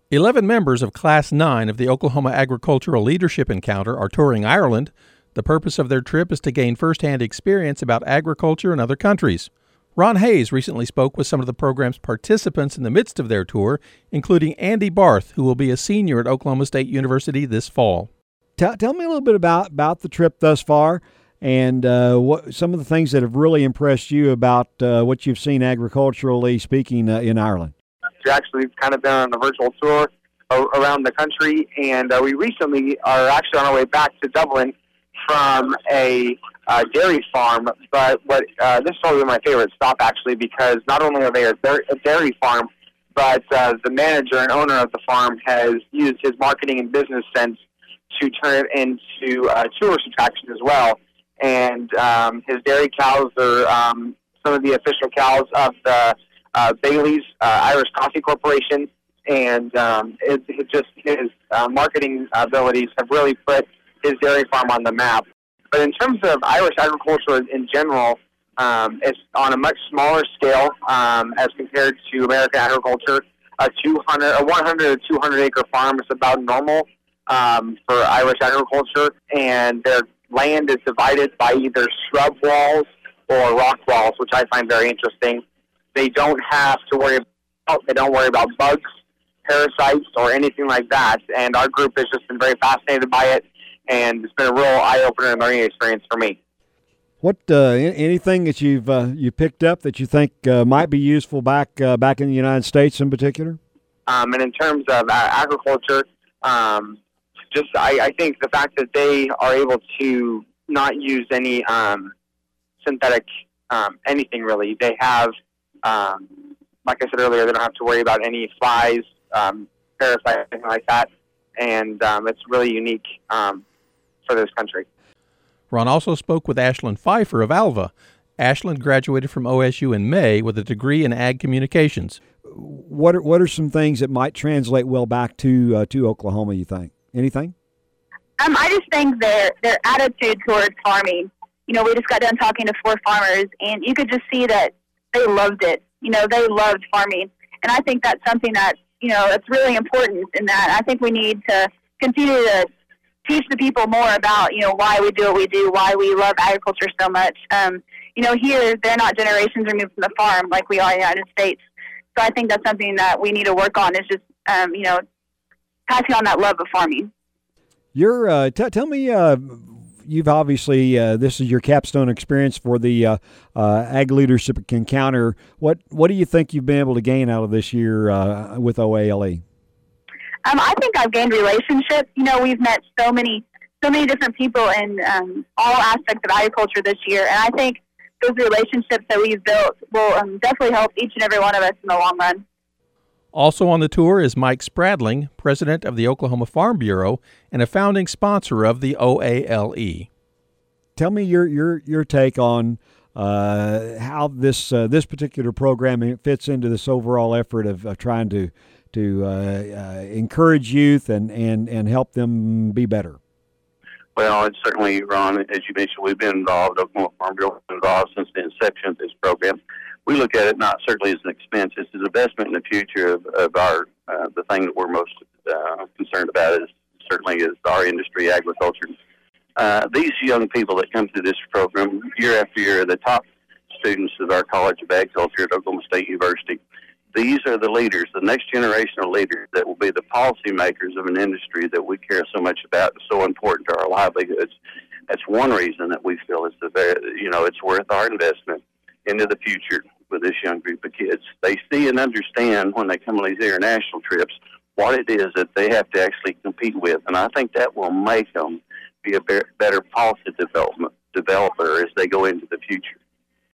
11 members of Class 9 of the Oklahoma Agricultural Leadership Encounter are touring Ireland. The purpose of their trip is to gain firsthand experience about agriculture in other countries. Ron Hayes recently spoke with some of the program's participants in the midst of their tour, including Andy Barth, who will be a senior at Oklahoma State University this fall. Tell me a little bit about the trip thus far and what some of the things that have really impressed you about what you've seen agriculturally speaking in Ireland. We've actually kind of been on a virtual tour around the country, and we recently are actually on our way back to Dublin from a dairy farm. But this is probably my favorite stop, actually, because not only are they a dairy farm, but the manager and owner of the farm has used his marketing and business sense to turn it into a tourist attraction as well. And his dairy cows are some of the official cows of the Bailey's Irish Coffee Corporation, and his marketing abilities have really put his dairy farm on the map. But in terms of Irish agriculture in general, it's on a much smaller scale as compared to American agriculture. A 100 to 200 acre farm is about normal for Irish agriculture, and their land is divided by either shrub walls or rock walls, which I find very interesting. They don't have to worry about bugs, parasites, or anything like that. And our group has just been very fascinated by it, and it's been a real eye-opener and learning experience for me. What anything that you picked up that you think might be useful back in the United States in particular? And in terms of agriculture, I think the fact that they are able to not use any synthetic anything really. They have, like I said earlier, they don't have to worry about any flies, parasites, anything like that, and it's really unique for this country. Ron also spoke with Ashlyn Pfeiffer of Alva. Ashlyn graduated from OSU in May with a degree in ag communications. What are some things that might translate well back to Oklahoma, you think? Anything? I just think their attitude towards farming. We just got done talking to 4 farmers, and you could just see that they loved it. They loved farming. And I think that's something that, it's really important in that. I think we need to continue to teach the people more about, why we do what we do, why we love agriculture so much. Here, they're not generations removed from the farm like we are in the United States. So I think that's something that we need to work on is just, passing on that love of farming. Tell me, you've obviously, this is your capstone experience for the Ag Leadership Encounter. What do you think you've been able to gain out of this year with OALE? I think I've gained relationships. We've met so many different people in all aspects of agriculture this year, and I think those relationships that we've built will definitely help each and every one of us in the long run. Also on the tour is Mike Spradling, president of the Oklahoma Farm Bureau and a founding sponsor of the OALE. Tell me your take on how this particular program fits into this overall effort of trying to encourage youth and help them be better. Well, it's certainly, Ron, as you mentioned, we've been involved, Oklahoma Farm Bureau has been involved since the inception of this program. We look at it not certainly as an expense, it's an investment in the future of our, the thing that we're most concerned about is our industry, agriculture. These young people that come through this program year after year are the top students of our College of Agriculture at Oklahoma State University. These are the leaders, the next generation of leaders that will be the policymakers of an industry that we care so much about and so important to our livelihoods. That's one reason that we feel it's worth our investment into the future with this young group of kids. They see and understand when they come on these international trips what it is that they have to actually compete with, and I think that will make them be a better policy developer as they go into the future.